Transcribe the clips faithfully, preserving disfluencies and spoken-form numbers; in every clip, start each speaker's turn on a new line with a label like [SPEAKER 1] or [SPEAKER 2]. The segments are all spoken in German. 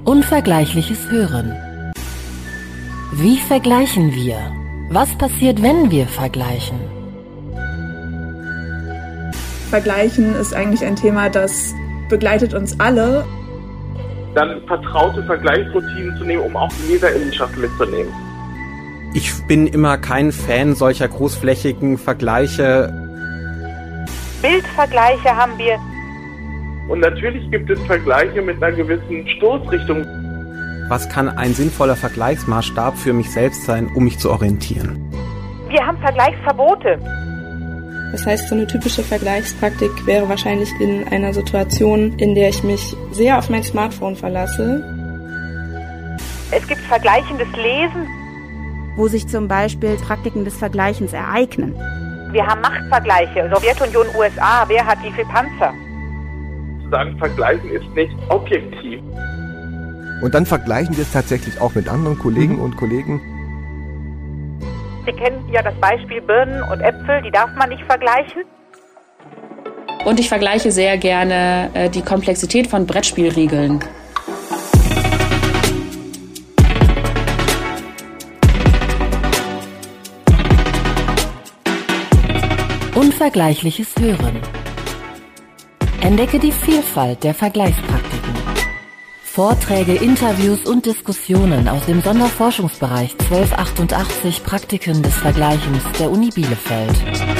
[SPEAKER 1] Unvergleichliches Hören. Wie vergleichen wir? Was passiert, wenn wir vergleichen?
[SPEAKER 2] Vergleichen ist eigentlich ein Thema, das begleitet uns alle.
[SPEAKER 3] Dann vertraute Vergleichsroutinen zu nehmen, um auch die Leserinnenschaft mitzunehmen.
[SPEAKER 4] Ich bin immer kein Fan solcher großflächigen Vergleiche.
[SPEAKER 5] Bildvergleiche haben wir.
[SPEAKER 3] Und natürlich gibt es Vergleiche mit einer gewissen Stoßrichtung.
[SPEAKER 4] Was kann ein sinnvoller Vergleichsmaßstab für mich selbst sein, um mich zu orientieren?
[SPEAKER 5] Wir haben Vergleichsverbote.
[SPEAKER 6] Das heißt, so eine typische Vergleichspraktik wäre wahrscheinlich in einer Situation, in der ich mich sehr auf mein Smartphone verlasse.
[SPEAKER 5] Es gibt vergleichendes Lesen,
[SPEAKER 7] wo sich zum Beispiel Praktiken des Vergleichens ereignen.
[SPEAKER 5] Wir haben Machtvergleiche, Sowjetunion, U S A, wer hat wie viel Panzer?
[SPEAKER 3] Zu sagen, Vergleichen ist nicht objektiv.
[SPEAKER 8] Und dann vergleichen wir es tatsächlich auch mit anderen Kollegen
[SPEAKER 3] mhm.
[SPEAKER 8] und Kollegen.
[SPEAKER 5] Sie kennen ja das Beispiel Birnen und Äpfel, die darf man nicht vergleichen.
[SPEAKER 9] Und ich vergleiche sehr gerne äh, die Komplexität von Brettspielregeln.
[SPEAKER 1] Unvergleichliches Hören. Entdecke die Vielfalt der Vergleichspraktiken. Vorträge, Interviews und Diskussionen aus dem Sonderforschungsbereich zwölf achtundachtzig Praktiken des Vergleichens der Uni Bielefeld.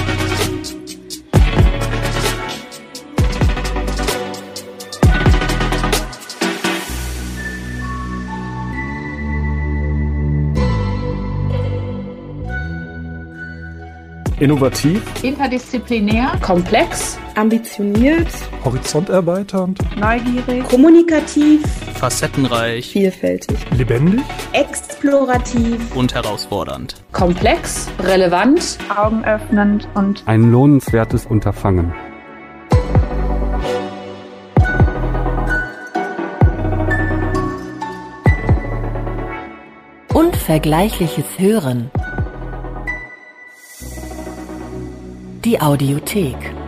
[SPEAKER 10] Innovativ,
[SPEAKER 11] interdisziplinär,
[SPEAKER 9] komplex,
[SPEAKER 6] ambitioniert,
[SPEAKER 10] horizonterweiternd,
[SPEAKER 6] neugierig, kommunikativ,
[SPEAKER 12] facettenreich,
[SPEAKER 6] vielfältig,
[SPEAKER 10] lebendig,
[SPEAKER 7] explorativ
[SPEAKER 12] und herausfordernd,
[SPEAKER 9] komplex, relevant,
[SPEAKER 2] augenöffnend und
[SPEAKER 10] ein lohnenswertes Unterfangen.
[SPEAKER 1] Unvergleichliches Hören. Die Audiothek.